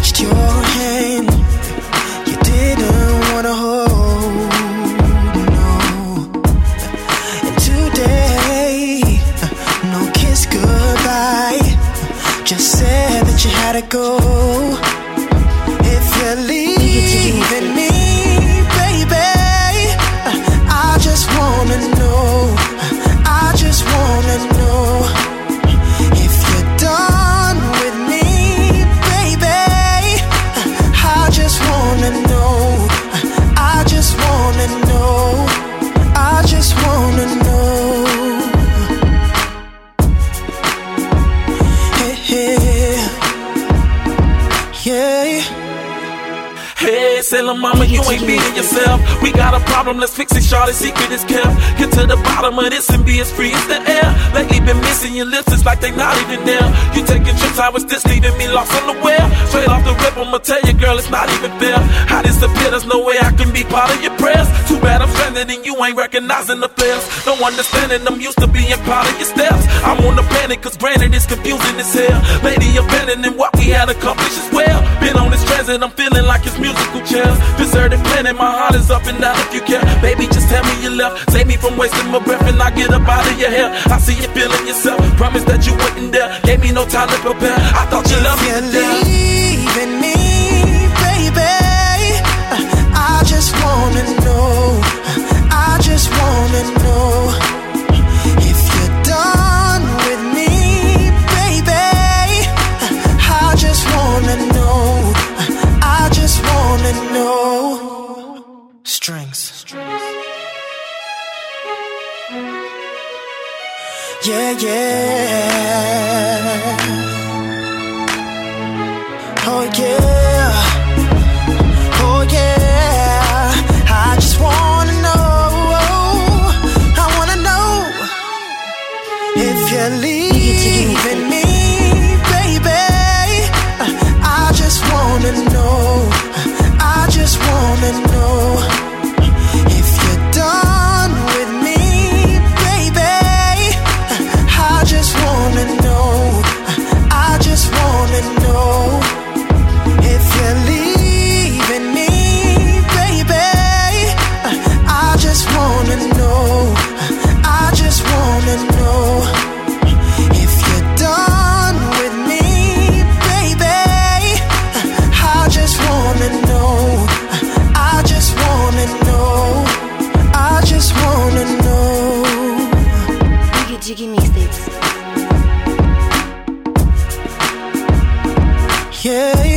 touched your hand, you didn't wanna hold, no. And today, no kiss goodbye, just said that you had to go. If you're leaving me, baby, I just wanna know, I just wanna know if you're done with me, baby. I just wanna know, I just wanna know, I just wanna know. Hey, hey, yeah. Hey, say la mama, you ain't beating yourself. We got a problem, let's fix it, shawty, secret is kept. Get to the bottom of this and be as free as the air. Lately been missing your lips, it's like they not even there. You taking trips, how is this leaving me lost unaware? Straight off the rip, I'ma tell you, girl, it's not even fair. I disappear, there's no way I can be part of your prayers. Too bad I'm stranded and you ain't recognizing the flares. No understanding, I'm used to being part of your steps. I'm on the panic, cause granted it's confusing as hell. Lady, abandoning what we had accomplished as well. Been on this transit, I'm feeling like it's musical chairs. Deserted planet, my heart is up and down if you care. Baby, just tell me you left. Save me from wasting my breath and I get up out of your hair. I see you feeling yourself. Promise that you wouldn't dare. Gave me no time to prepare. I thought you loved me to death. If you're leaving me, baby, I just wanna know, I just wanna know if you're done with me, baby. I just wanna know, I just wanna know. Strings. Yeah, yeah. Oh yeah. Oh yeah. I just wanna know, I wanna know if you're leaving me, baby. I just wanna know, I just wanna know if you're done with me, baby. I just wanna know, I just wanna know if you're leaving me, baby. I just wanna know, I just wanna know if you're done with me, baby. I just wanna know, I just wanna know, I just wanna know. Jiggy mixtapes. Yeah.